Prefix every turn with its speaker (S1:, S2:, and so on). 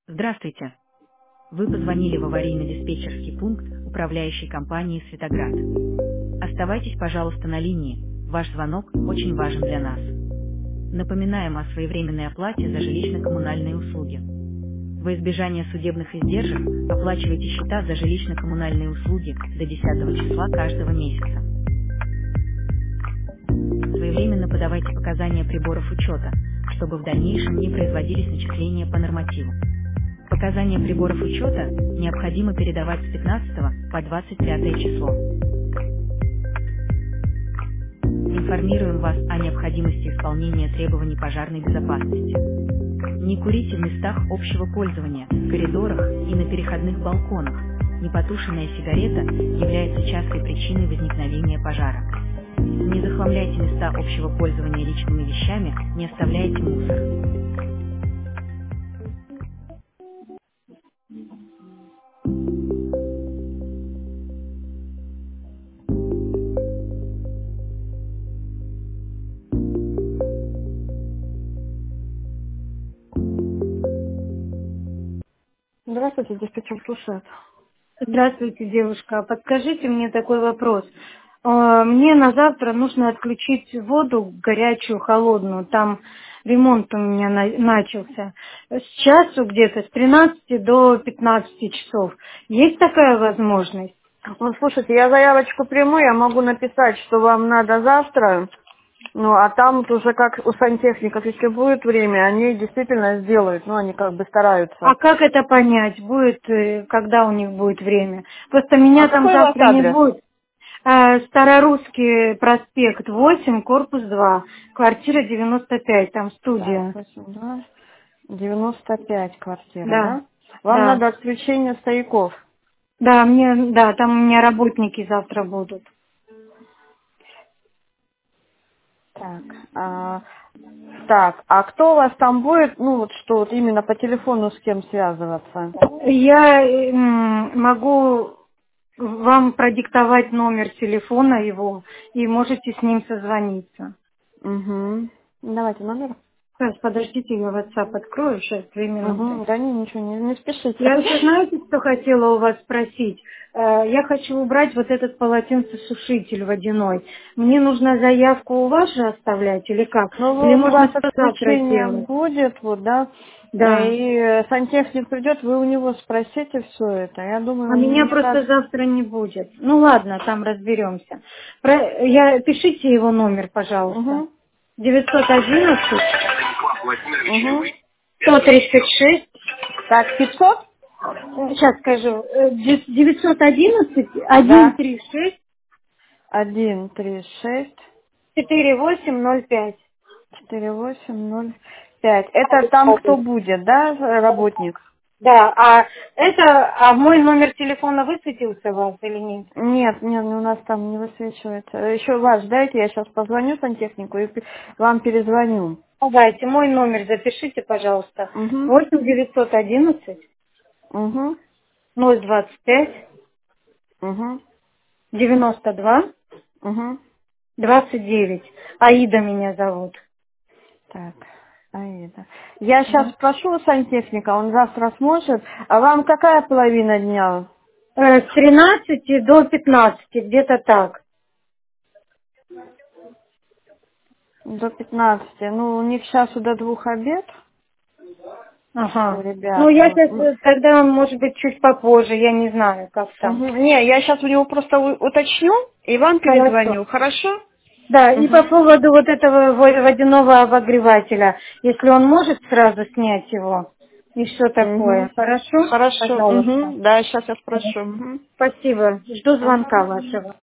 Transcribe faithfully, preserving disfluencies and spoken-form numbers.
S1: Здравствуйте. Вы позвонили в аварийно-диспетчерский пункт управляющей компании «Светоград». Оставайтесь, пожалуйста, на линии. Ваш звонок очень важен для нас. Напоминаем о своевременной оплате за жилищно-коммунальные услуги. Во избежание судебных издержек оплачивайте счета за жилищно-коммунальные услуги до десятого числа каждого месяца. Своевременно подавайте показания приборов учета, чтобы в дальнейшем не производились начисления по нормативу. Показания приборов учета необходимо передавать с пятнадцатого по двадцать пятое число. Информируем вас о необходимости исполнения требований пожарной безопасности. Не курите в местах общего пользования, в коридорах и на переходных балконах. Непотушенная сигарета является частой причиной возникновения пожара. Не захламляйте места общего пользования личными вещами, не оставляйте мусор.
S2: Здравствуйте, диспетчер слушает.
S3: Здравствуйте, девушка. Подскажите мне такой вопрос. Э, Мне на завтра нужно отключить воду горячую, холодную. Там ремонт у меня на- начался. С часу где-то, с тринадцати до пятнадцати часов. Есть такая возможность?
S2: Ну, слушайте, я заявочку приму, я могу написать, что вам надо завтра. Ну, а там вот уже как у сантехников, если будет время, они действительно сделают. Ну, они как бы стараются.
S3: А как это понять, будет, э, когда у них будет время? Просто
S2: А
S3: меня там
S2: какой у вас
S3: завтра не
S2: адрес?
S3: будет. Э, Старорусский проспект восемь, корпус два, квартира девяносто пять, там
S2: Так,
S3: студия.
S2: восемь два девяносто пять квартира,
S3: Да,
S2: да? Вам
S3: да.
S2: надо отключение стояков.
S3: Да, мне, да, там у меня работники завтра будут.
S2: Так, а, так, а кто у вас там будет, ну, вот что вот именно по телефону с кем связываться?
S3: Я м, могу вам продиктовать номер телефона его, и можете с ним созвониться.
S2: Угу. Давайте номер.
S3: Сейчас, подождите, я WhatsApp открою, сейчас, две минуты.
S2: Угу. Да не, ничего, не, не спешите.
S3: Я еще знаете, что хотела у вас спросить? Э, Я хочу убрать вот этот полотенцесушитель водяной. Мне нужно заявку у вас же оставлять или как?
S2: Ну,
S3: Или
S2: вот у
S3: можно
S2: вас
S3: всё завтра
S2: отключение
S3: сделать?
S2: будет, вот, да, э,
S3: Да.
S2: и сантехник придет, вы у него спросите все это. Я
S3: А
S2: думаю,
S3: меня
S2: не так.
S3: просто завтра не будет. Ну ладно, там разберемся. Про- Я, пишите его номер, пожалуйста.
S2: Угу.
S3: девятьсот одиннадцать
S2: Угу.
S3: сто тридцать шесть.
S2: Так, пятьсот?
S3: Сейчас скажу. э, де- девятьсот одиннадцать сто
S2: Да.
S3: тридцать шесть
S2: Один, три, шесть,
S3: четыре восемь ноль пять.
S2: четыре, восемь, ноль, пять. Это там кто будет, да, работник?
S3: Да, а это, а мой номер телефона высветился у вас или нет?
S2: Нет, нет, у нас там не высвечивается. Еще ваш дайте, я сейчас позвоню сантехнику и пе- вам перезвоню.
S3: Давайте, мой номер запишите, пожалуйста.
S2: Угу.
S3: восемь девятьсот одиннадцать
S2: Угу.
S3: ноль двадцать пять
S2: Угу.
S3: девяносто два
S2: Угу.
S3: двадцать девять. Аида меня зовут.
S2: Так, Аида. Я сейчас
S3: Да.
S2: спрошу у сантехника, он завтра сможет. А вам какая половина дня?
S3: Э, С тринадцати до пятнадцати, где-то так.
S2: До пятнадцати. Ну, у них сейчас до двух обед у
S3: Ага. Ну,
S2: ребят.
S3: я
S2: Вот.
S3: сейчас
S2: Ну,
S3: э, тогда, может быть, чуть попозже, я не знаю, как там.
S2: мгм. Не, я сейчас у него просто у- уточню и вам
S3: Хорошо.
S2: перезвоню, хорошо?
S3: Да, и по
S2: Угу.
S3: поводу вот этого во- водяного обогревателя, если он может сразу снять его и все такое.
S2: Угу.
S3: Хорошо?
S2: Хорошо.
S3: Пожалуйста.
S2: Угу. Да, сейчас я спрошу. Угу.
S3: Спасибо. Жду звонка
S2: Угу.
S3: вашего.